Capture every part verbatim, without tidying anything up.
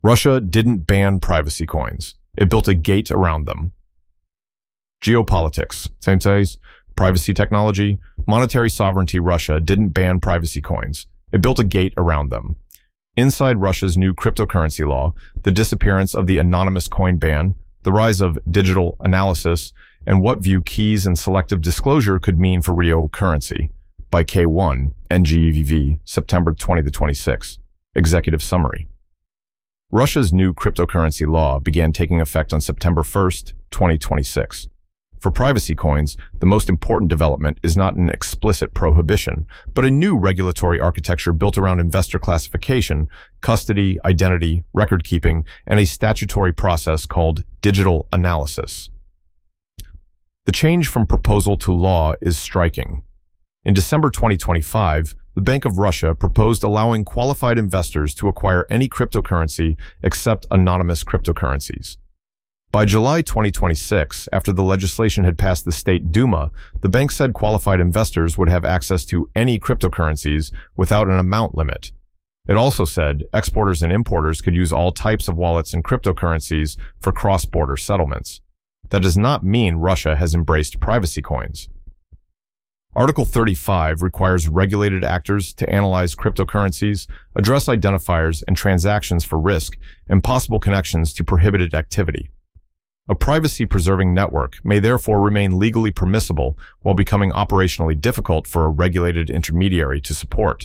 Russia didn't ban privacy coins. It built a gate around them. Geopolitics. Same size. Privacy technology. Monetary sovereignty. Russia didn't ban privacy coins. It built a gate around them. Inside Russia's new cryptocurrency law, the disappearance of the anonymous coin ban, the rise of digital analysis, and what view keys and selective disclosure could mean for real currency. By K one, N G E V V, September twentieth to twenty-sixth. Executive Summary. Russia's new cryptocurrency law began taking effect on September first, twenty twenty-six. For privacy coins, the most important development is not an explicit prohibition, but a new regulatory architecture built around investor classification, custody, identity, record-keeping, and a statutory process called digital analysis. The change from proposal to law is striking. In December twenty twenty-five, the Bank of Russia proposed allowing qualified investors to acquire any cryptocurrency except anonymous cryptocurrencies. By July twenty twenty-six, after the legislation had passed the State Duma, the bank said qualified investors would have access to any cryptocurrencies without an amount limit. It also said exporters and importers could use all types of wallets and cryptocurrencies for cross-border settlements. That does not mean Russia has embraced privacy coins. Article thirty-five requires regulated actors to analyze cryptocurrencies, address identifiers and transactions for risk, and possible connections to prohibited activity. A privacy-preserving network may therefore remain legally permissible while becoming operationally difficult for a regulated intermediary to support.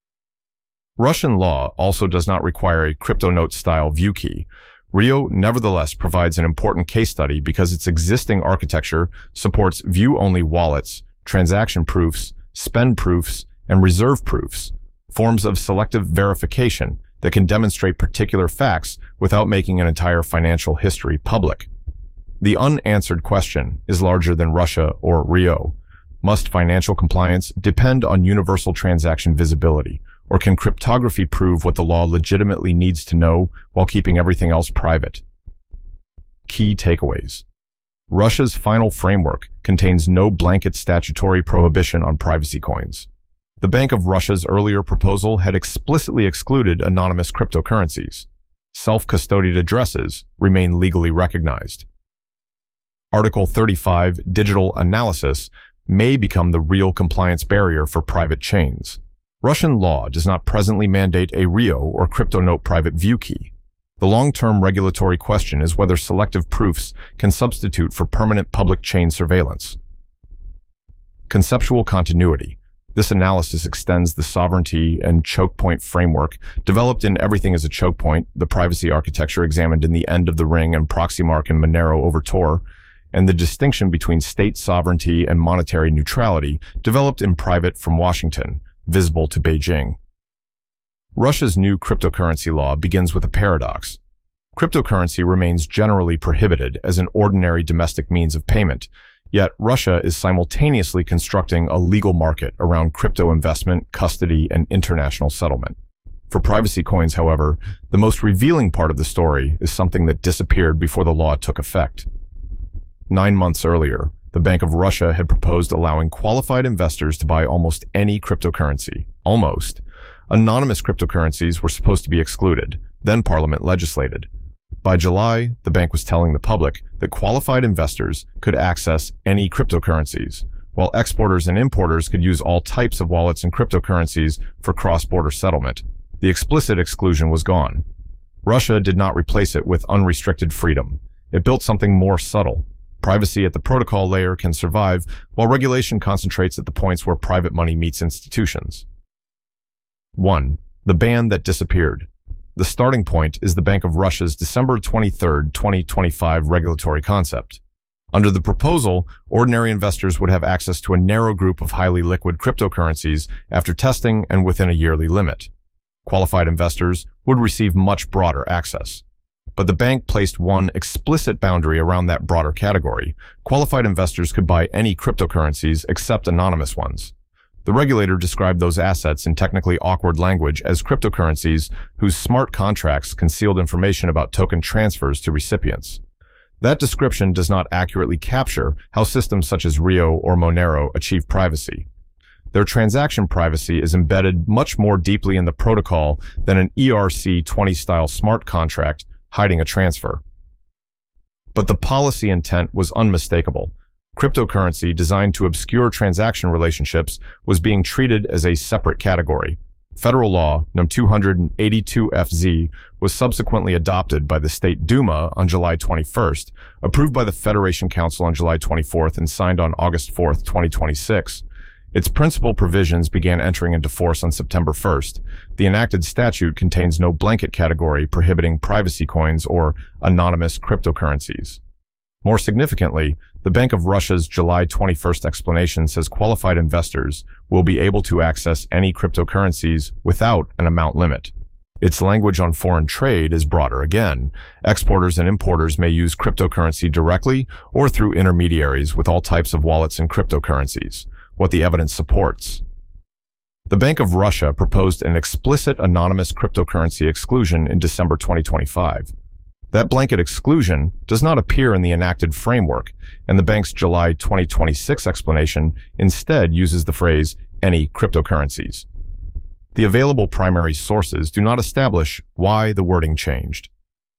Russian law also does not require a CryptoNote-style view key. Rio nevertheless provides an important case study because its existing architecture supports view-only wallets, transaction proofs, spend proofs, and reserve proofs, forms of selective verification that can demonstrate particular facts without making an entire financial history public. The unanswered question is larger than Russia or Rio. Must financial compliance depend on universal transaction visibility, or can cryptography prove what the law legitimately needs to know while keeping everything else private? Key takeaways. Russia's final framework contains no blanket statutory prohibition on privacy coins. The Bank of Russia's earlier proposal had explicitly excluded anonymous cryptocurrencies. Self-custodied addresses remain legally recognized. Article thirty-five, digital analysis, may become the real compliance barrier for private chains. Russian law does not presently mandate a Rio or CryptoNote private view key. The long-term regulatory question is whether selective proofs can substitute for permanent public chain surveillance. Conceptual continuity. This analysis extends the sovereignty and choke point framework developed in Everything is a Choke Point, the privacy architecture examined in The End of the Ring and Proxymark and Monero over Tor, and the distinction between state sovereignty and monetary neutrality developed in Private from Washington, visible to Beijing. Russia's new cryptocurrency law begins with a paradox. Cryptocurrency remains generally prohibited as an ordinary domestic means of payment, yet Russia is simultaneously constructing a legal market around crypto investment, custody, and international settlement. For privacy coins, however, the most revealing part of the story is something that disappeared before the law took effect. Nine months earlier, the Bank of Russia had proposed allowing qualified investors to buy almost any cryptocurrency. Almost. Anonymous cryptocurrencies were supposed to be excluded, then Parliament legislated. By July, the bank was telling the public that qualified investors could access any cryptocurrencies, while exporters and importers could use all types of wallets and cryptocurrencies for cross-border settlement. The explicit exclusion was gone. Russia did not replace it with unrestricted freedom. It built something more subtle. Privacy at the protocol layer can survive, while regulation concentrates at the points where private money meets institutions. one. The ban that disappeared. The starting point is the Bank of Russia's December twenty-third, twenty twenty-five regulatory concept. Under the proposal, ordinary investors would have access to a narrow group of highly liquid cryptocurrencies after testing and within a yearly limit. Qualified investors would receive much broader access. But the bank placed one explicit boundary around that broader category. Qualified investors could buy any cryptocurrencies except anonymous ones. The regulator described those assets in technically awkward language as cryptocurrencies whose smart contracts concealed information about token transfers to recipients. That description does not accurately capture how systems such as Rio or Monero achieve privacy. their transaction privacy is embedded much more deeply in the protocol than an E R C twenty style smart contract hiding a transfer. But the policy intent was unmistakable. Cryptocurrency designed to obscure transaction relationships was being treated as a separate category. Federal law number two eighty-two F Z was subsequently adopted by the State Duma on July twenty-first, approved by the Federation Council on July twenty-fourth, and signed on August fourth, twenty twenty-six. Its principal provisions began entering into force on September first. The enacted statute contains no blanket category prohibiting privacy coins or anonymous cryptocurrencies. More significantly, the Bank of Russia's July twenty-first explanation says qualified investors will be able to access any cryptocurrencies without an amount limit. Its language on foreign trade is broader again. Exporters and importers may use cryptocurrency directly or through intermediaries with all types of wallets and cryptocurrencies, what the evidence supports. The Bank of Russia proposed an explicit anonymous cryptocurrency exclusion in December twenty twenty-five. That blanket exclusion does not appear in the enacted framework, and the bank's July twenty twenty-six explanation instead uses the phrase any cryptocurrencies. The available primary sources do not establish why the wording changed.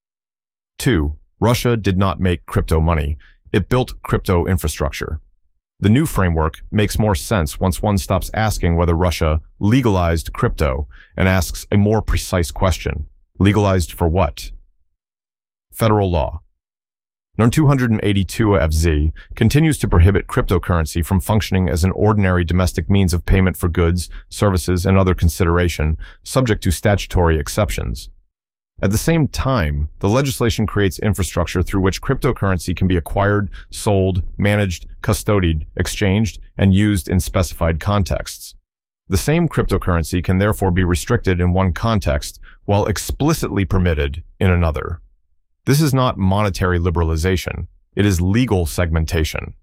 Two, Russia did not make crypto money. It built crypto infrastructure. The new framework makes more sense once one stops asking whether Russia legalized crypto and asks a more precise question. Legalized for what? Federal law. number two eighty-two F Z continues to prohibit cryptocurrency from functioning as an ordinary domestic means of payment for goods, services, and other consideration, subject to statutory exceptions. At the same time, the legislation creates infrastructure through which cryptocurrency can be acquired, sold, managed, custodied, exchanged, and used in specified contexts. The same cryptocurrency can therefore be restricted in one context while explicitly permitted in another. This is not monetary liberalization. It is legal segmentation.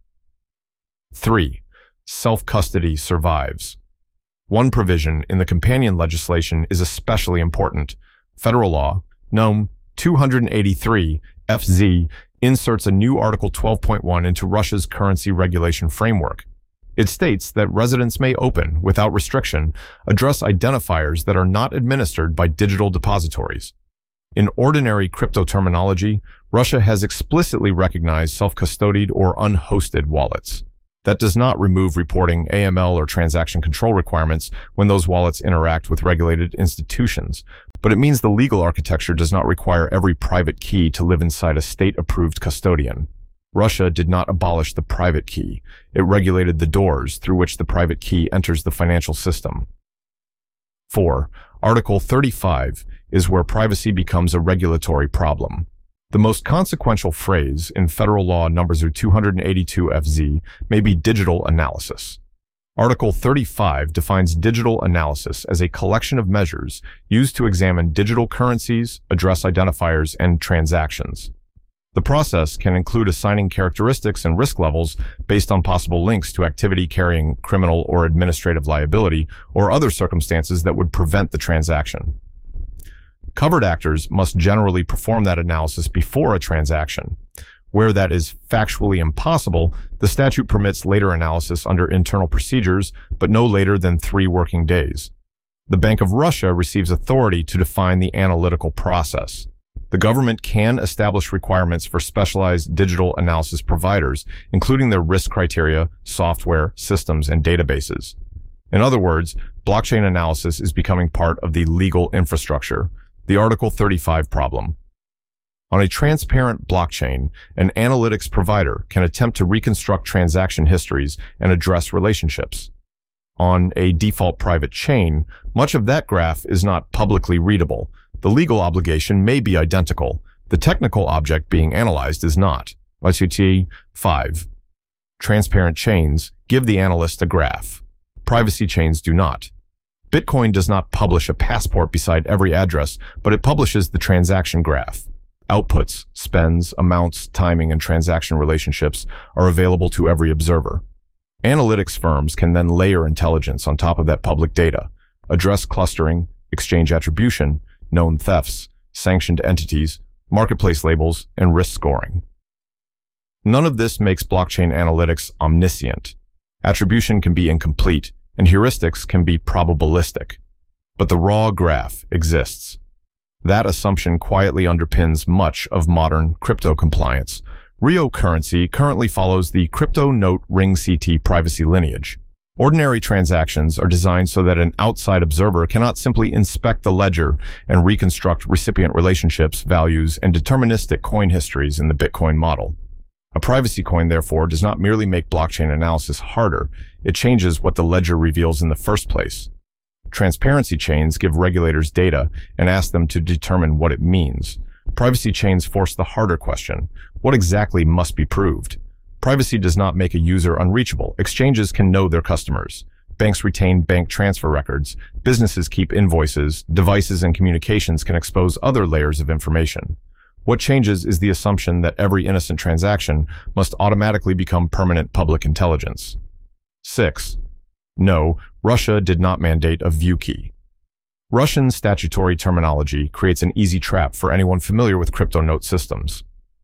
Three, self-custody survives. One provision in the companion legislation is especially important. Federal law, number two eighty-three F Z, inserts a new Article twelve point one into Russia's currency regulation framework. It states that residents may open, without restriction, address identifiers that are not administered by digital depositories. In ordinary crypto terminology, Russia has explicitly recognized self-custodied or unhosted wallets. That does not remove reporting A M L or transaction control requirements when those wallets interact with regulated institutions, but it means the legal architecture does not require every private key to live inside a state-approved custodian. Russia did not abolish the private key. It regulated the doors through which the private key enters the financial system. Four, Article thirty-five is where privacy becomes a regulatory problem. The most consequential phrase in federal law number two eighty-two F Z may be digital analysis. Article thirty-five defines digital analysis as a collection of measures used to examine digital currencies, address identifiers, and transactions. The process can include assigning characteristics and risk levels based on possible links to activity carrying criminal or administrative liability or other circumstances that would prevent the transaction. Covered actors must generally perform that analysis before a transaction. Where that is factually impossible, the statute permits later analysis under internal procedures, but no later than three working days. The Bank of Russia receives authority to define the analytical process. The government can establish requirements for specialized digital analysis providers, including their risk criteria, software, systems, and databases. In other words, blockchain analysis is becoming part of the legal infrastructure, the Article thirty-five problem. On a transparent blockchain, an analytics provider can attempt to reconstruct transaction histories and address relationships. On a default private chain, much of that graph is not publicly readable. The legal obligation may be identical. The technical object being analyzed is not. Y two T five. Transparent chains give the analyst a graph. Privacy chains do not. Bitcoin does not publish a passport beside every address, but it publishes the transaction graph. Outputs, spends, amounts, timing, and transaction relationships are available to every observer. Analytics firms can then layer intelligence on top of that public data, address clustering, exchange attribution, known thefts, sanctioned entities, marketplace labels, and risk scoring. None of this makes blockchain analytics omniscient. Attribution can be incomplete, and heuristics can be probabilistic. But the raw graph exists. That assumption quietly underpins much of modern crypto compliance. Rio currency currently follows the crypto note ring C T privacy lineage. Ordinary transactions are designed so that an outside observer cannot simply inspect the ledger and reconstruct recipient relationships, values, and deterministic coin histories in the Bitcoin model. A privacy coin, therefore, does not merely make blockchain analysis harder, it changes what the ledger reveals in the first place. Transparency chains give regulators data and ask them to determine what it means. Privacy chains force the harder question: what exactly must be proved? Privacy does not make a user unreachable. Exchanges can know their customers. Banks retain bank transfer records. Businesses keep invoices. Devices and communications can expose other layers of information. What changes is the assumption that every innocent transaction must automatically become permanent public intelligence. six. No, Russia did not mandate a view key. Russian statutory terminology creates an easy trap for anyone familiar with crypto note systems.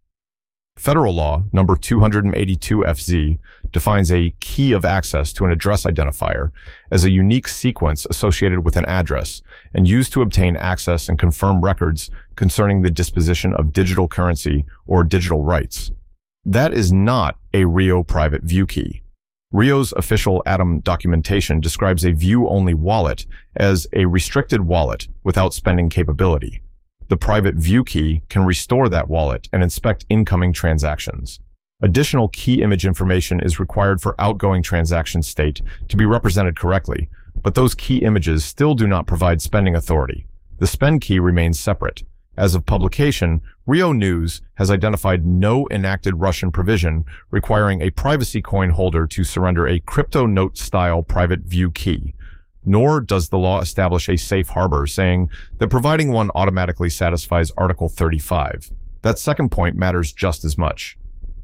Federal law number two eighty-two F Z defines a key of access to an address identifier as a unique sequence associated with an address and used to obtain access and confirm records concerning the disposition of digital currency or digital rights. That is not a Rio private view key. Rio's official Atom documentation describes a view-only wallet as a restricted wallet without spending capability. The private view key can restore that wallet and inspect incoming transactions. Additional key image information is required for outgoing transaction state to be represented correctly, but those key images still do not provide spending authority. The spend key remains separate. As of publication, Rio News has identified no enacted Russian provision requiring a privacy coin holder to surrender a crypto note-style private view key. Nor does the law establish a safe harbor saying that providing one automatically satisfies Article thirty-five. That second point matters just as much.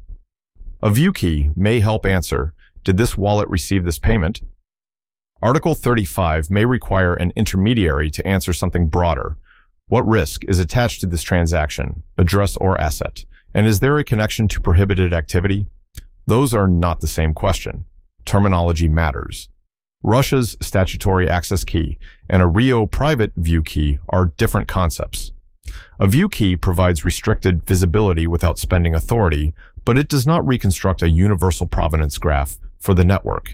A view key may help answer, did this wallet receive this payment? Article thirty-five may require an intermediary to answer something broader. What risk is attached to this transaction, address or asset? And is there a connection to prohibited activity? Those are not the same question. Terminology matters. Russia's statutory access key and a Rio private view key are different concepts. A view key provides restricted visibility without spending authority, but it does not reconstruct a universal provenance graph for the network.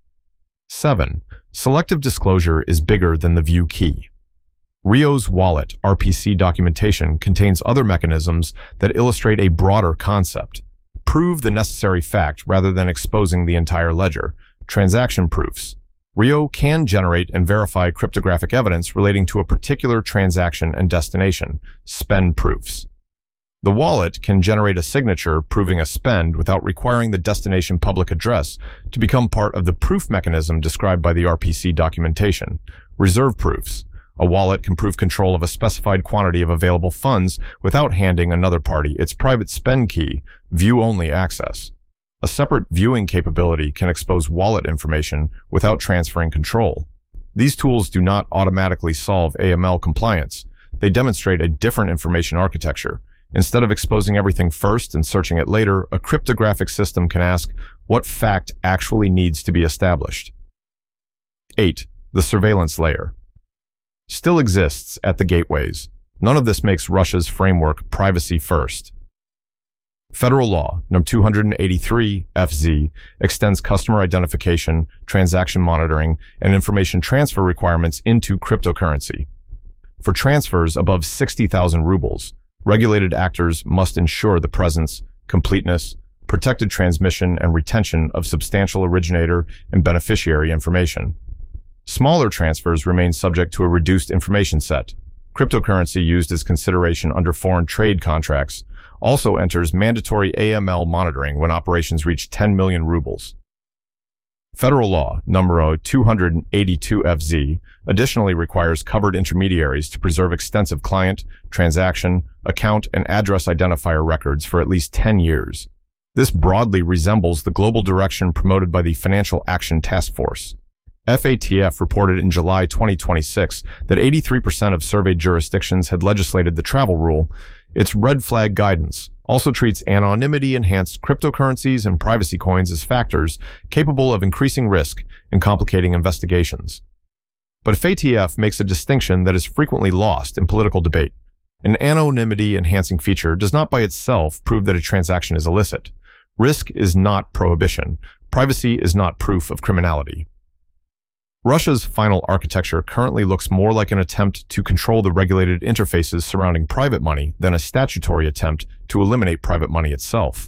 seven. Selective disclosure is bigger than the view key. Rio's wallet R P C documentation contains other mechanisms that illustrate a broader concept. Prove the necessary fact rather than exposing the entire ledger. Transaction proofs. Rio can generate and verify cryptographic evidence relating to a particular transaction and destination, spend proofs. The wallet can generate a signature proving a spend without requiring the destination public address to become part of the proof mechanism described by the R P C documentation. Reserve proofs. A wallet can prove control of a specified quantity of available funds without handing another party its private spend key, view-only access. A separate viewing capability can expose wallet information without transferring control. These tools do not automatically solve A M L compliance. They demonstrate a different information architecture. Instead of exposing everything first and searching it later, a cryptographic system can ask what fact actually needs to be established. eight. The surveillance layer still exists at the gateways. None of this makes Russia's framework privacy first. Federal law number two eighty-three F Z extends customer identification, transaction monitoring, and information transfer requirements into cryptocurrency. For transfers above sixty thousand rubles, regulated actors must ensure the presence, completeness, protected transmission, and retention of substantial originator and beneficiary information. Smaller transfers remain subject to a reduced information set. Cryptocurrency used as consideration under foreign trade contracts also enters mandatory A M L monitoring when operations reach ten million rubles. Federal law number two eighty-two F Z additionally requires covered intermediaries to preserve extensive client, transaction, account, and address identifier records for at least ten years. This broadly resembles the global direction promoted by the Financial Action Task Force. F A T F reported in July twenty twenty-six that eighty-three percent of surveyed jurisdictions had legislated the travel rule. Its red flag guidance, also treats anonymity-enhanced cryptocurrencies and privacy coins as factors capable of increasing risk and complicating investigations. But F A T F makes a distinction that is frequently lost in political debate. An anonymity-enhancing feature does not by itself prove that a transaction is illicit. Risk is not prohibition. Privacy is not proof of criminality. Russia's final architecture currently looks more like an attempt to control the regulated interfaces surrounding private money than a statutory attempt to eliminate private money itself.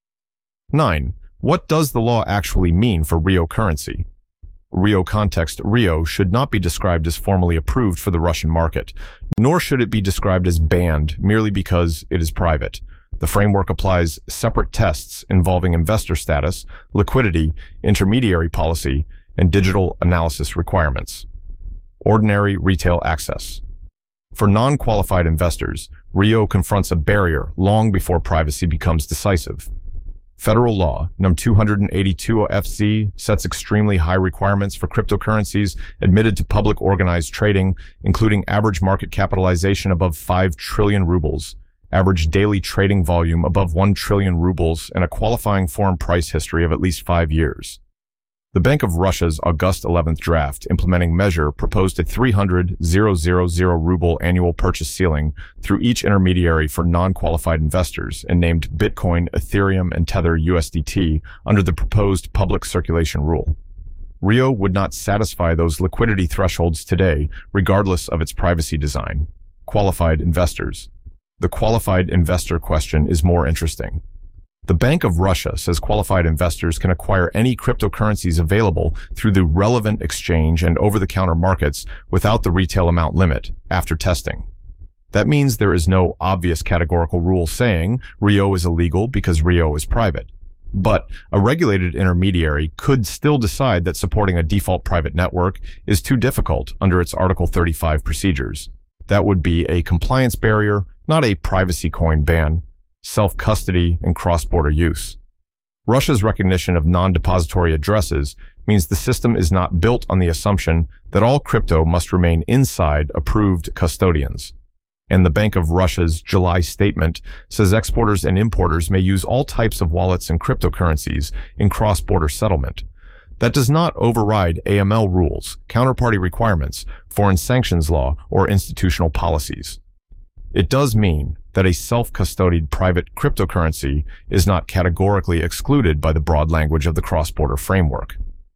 nine. What does the law actually mean for Rio currency? Rio context Rio should not be described as formally approved for the Russian market, nor should it be described as banned merely because it is private. The framework applies separate tests involving investor status, liquidity, intermediary policy, and digital analysis requirements. Ordinary retail access. For non-qualified investors, Rio confronts a barrier long before privacy becomes decisive. Federal law, Num two eighty-two F Z, sets extremely high requirements for cryptocurrencies admitted to public organized trading, including average market capitalization above five trillion rubles, average daily trading volume above one trillion rubles, and a qualifying foreign price history of at least five years. The Bank of Russia's August eleventh draft implementing measure proposed a three hundred thousand ruble annual purchase ceiling through each intermediary for non-qualified investors and named Bitcoin, Ethereum, and Tether U S D T under the proposed public circulation rule. Rio would not satisfy those liquidity thresholds today, regardless of its privacy design. Qualified investors. The qualified investor question is more interesting. The Bank of Russia says qualified investors can acquire any cryptocurrencies available through the relevant exchange and over-the-counter markets without the retail amount limit after testing. That means there is no obvious categorical rule saying Rio is illegal because Rio is private. But a regulated intermediary could still decide that supporting a default private network is too difficult under its Article thirty-five procedures. That would be a compliance barrier, not a privacy coin ban. Self-custody, and cross-border use. Russia's recognition of non-depository addresses means the system is not built on the assumption that all crypto must remain inside approved custodians. And the Bank of Russia's July statement says exporters and importers may use all types of wallets and cryptocurrencies in cross-border settlement. That does not override A M L rules, counterparty requirements, foreign sanctions law, or institutional policies. It does mean that a self-custodied private cryptocurrency is not categorically excluded by the broad language of the cross-border framework.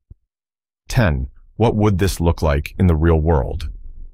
ten. What would this look like in the real world?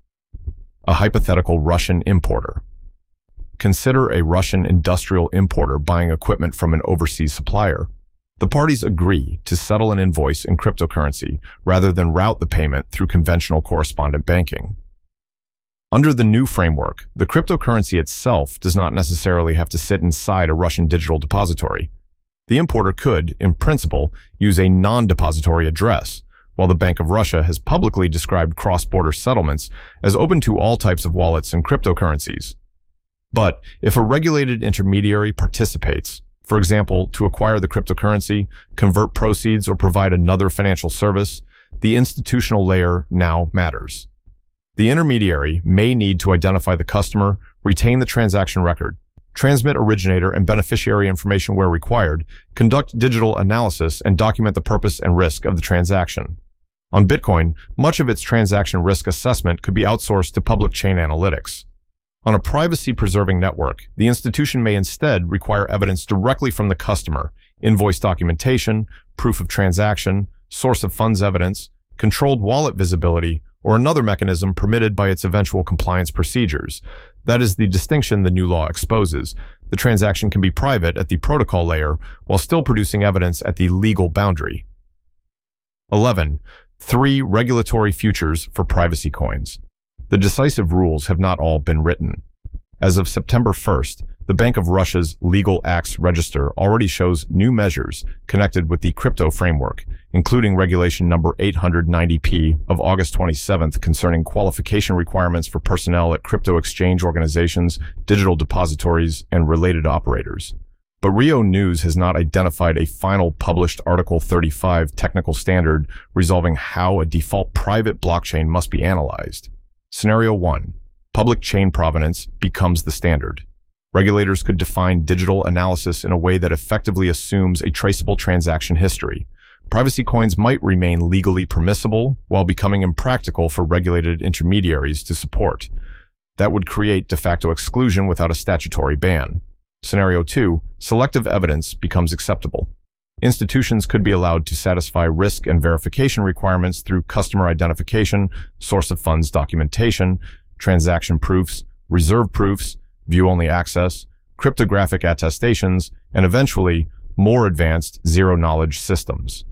A hypothetical Russian importer. Consider a Russian industrial importer buying equipment from an overseas supplier. The parties agree to settle an invoice in cryptocurrency rather than route the payment through conventional correspondent banking. Under the new framework, the cryptocurrency itself does not necessarily have to sit inside a Russian digital depository. The importer could, in principle, use a non-depository address, while the Bank of Russia has publicly described cross-border settlements as open to all types of wallets and cryptocurrencies. But if a regulated intermediary participates, for example, to acquire the cryptocurrency, convert proceeds, or provide another financial service, the institutional layer now matters. The intermediary may need to identify the customer, retain the transaction record, transmit originator and beneficiary information where required, conduct digital analysis, and document the purpose and risk of the transaction. On Bitcoin, much of its transaction risk assessment could be outsourced to public chain analytics. On a privacy-preserving network, the institution may instead require evidence directly from the customer, invoice documentation, proof of transaction, source of funds evidence, controlled wallet visibility, or another mechanism permitted by its eventual compliance procedures. That is the distinction the new law exposes. The transaction can be private at the protocol layer while still producing evidence at the legal boundary. eleven. Three regulatory futures for privacy coins. The decisive rules have not all been written. As of September first, the Bank of Russia's Legal Acts Register already shows new measures connected with the crypto framework, including regulation number eight hundred ninety P of August twenty-seventh concerning qualification requirements for personnel at crypto exchange organizations, digital depositories, and related operators. But Rio News has not identified a final published Article thirty-five technical standard resolving how a default private blockchain must be analyzed. Scenario one. Public chain provenance becomes the standard. Regulators could define digital analysis in a way that effectively assumes a traceable transaction history. Privacy coins might remain legally permissible while becoming impractical for regulated intermediaries to support. That would create de facto exclusion without a statutory ban. Scenario two, selective evidence becomes acceptable. Institutions could be allowed to satisfy risk and verification requirements through customer identification, source of funds documentation, transaction proofs, reserve proofs, view-only access, cryptographic attestations, and eventually, more advanced zero-knowledge systems.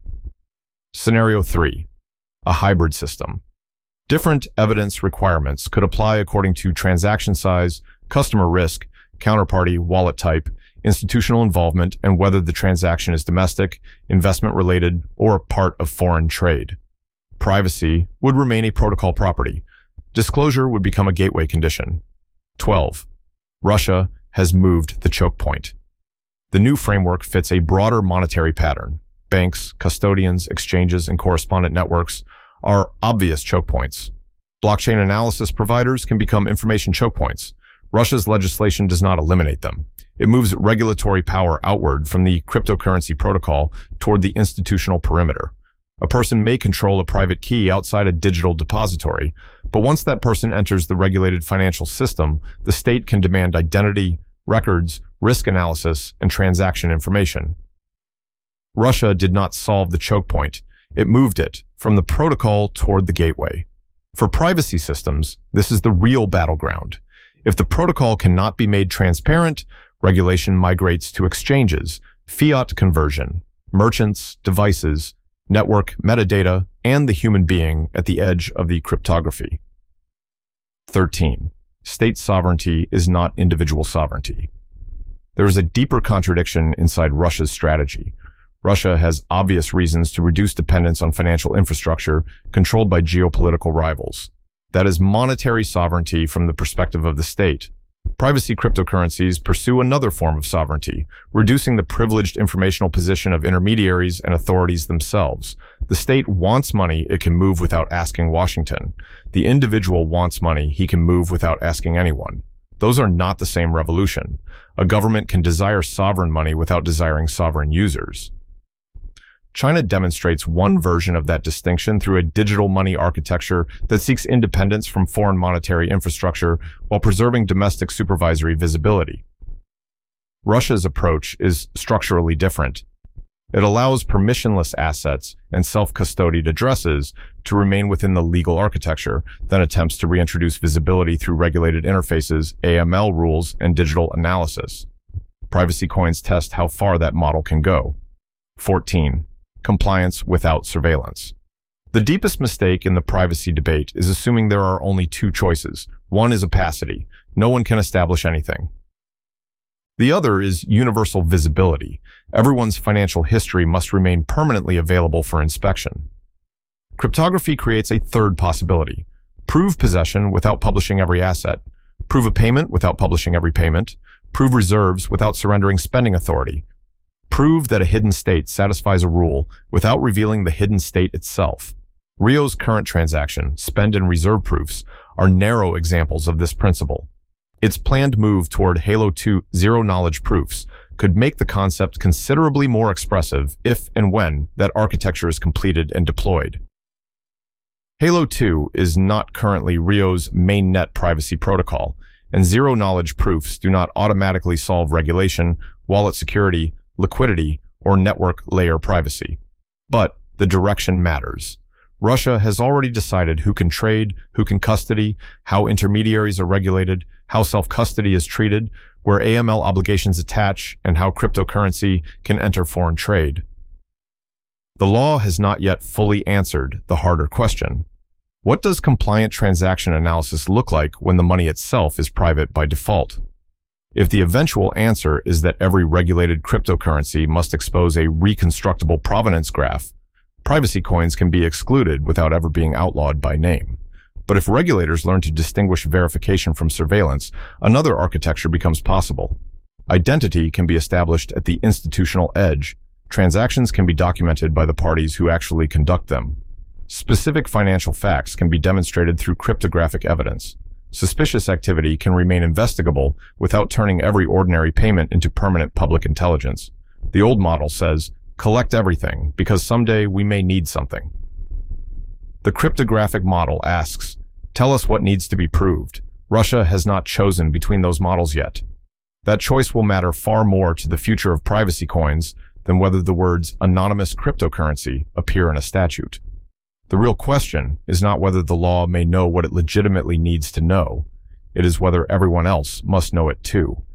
Scenario three, a hybrid system. Different evidence requirements could apply according to transaction size, customer risk, counterparty, wallet type, institutional involvement, and whether the transaction is domestic, investment-related, or part of foreign trade. Privacy would remain a protocol property. Disclosure would become a gateway condition. twelve. Russia has moved the choke point. The new framework fits a broader monetary pattern. Banks, custodians, exchanges, and correspondent networks are obvious choke points. Blockchain analysis providers can become information choke points. Russia's legislation does not eliminate them. It moves regulatory power outward from the cryptocurrency protocol toward the institutional perimeter. A person may control a private key outside a digital depository, but once that person enters the regulated financial system, the state can demand identity, records, risk analysis, and transaction information. Russia did not solve the choke point. It moved it from the protocol toward the gateway. For privacy systems, this is the real battleground. If the protocol cannot be made transparent, regulation migrates to exchanges, fiat conversion, merchants, devices, network metadata, and the human being at the edge of the cryptography. thirteen. State sovereignty is not individual sovereignty. There is a deeper contradiction inside Russia's strategy. Russia has obvious reasons to reduce dependence on financial infrastructure controlled by geopolitical rivals. That is monetary sovereignty from the perspective of the state. Privacy cryptocurrencies pursue another form of sovereignty, reducing the privileged informational position of intermediaries and authorities themselves. The state wants money it can move without asking Washington. The individual wants money he can move without asking anyone. Those are not the same revolution. A government can desire sovereign money without desiring sovereign users. China demonstrates one version of that distinction through a digital money architecture that seeks independence from foreign monetary infrastructure while preserving domestic supervisory visibility. Russia's approach is structurally different. It allows permissionless assets and self-custodied addresses to remain within the legal architecture, then attempts to reintroduce visibility through regulated interfaces, A M L rules, and digital analysis. Privacy coins test how far that model can go. fourteen. Compliance without surveillance. The deepest mistake in the privacy debate is assuming there are only two choices. One is opacity. No one can establish anything. The other is universal visibility. Everyone's financial history must remain permanently available for inspection. Cryptography creates a third possibility. Prove possession without publishing every asset. Prove a payment without publishing every payment. Prove reserves without surrendering spending authority. Prove that a hidden state satisfies a rule without revealing the hidden state itself. Rio's current transaction, spend and reserve proofs, are narrow examples of this principle. Its planned move toward Halo two zero-knowledge proofs could make the concept considerably more expressive if and when that architecture is completed and deployed. Halo two is not currently Rio's mainnet privacy protocol, and zero-knowledge proofs do not automatically solve regulation, wallet security, liquidity, or network layer privacy. But the direction matters. Russia has already decided who can trade, who can custody, how intermediaries are regulated, how self-custody is treated, where A M L obligations attach, and how cryptocurrency can enter foreign trade. The law has not yet fully answered the harder question. What does compliant transaction analysis look like when the money itself is private by default? If the eventual answer is that every regulated cryptocurrency must expose a reconstructible provenance graph, privacy coins can be excluded without ever being outlawed by name. But if regulators learn to distinguish verification from surveillance, another architecture becomes possible. Identity can be established at the institutional edge. Transactions can be documented by the parties who actually conduct them. Specific financial facts can be demonstrated through cryptographic evidence. Suspicious activity can remain investigable without turning every ordinary payment into permanent public intelligence. The old model says, collect everything, because someday we may need something. The cryptographic model asks, tell us what needs to be proved. Russia has not chosen between those models yet. That choice will matter far more to the future of privacy coins than whether the words anonymous cryptocurrency appear in a statute. The real question is not whether the law may know what it legitimately needs to know. It is whether everyone else must know it too.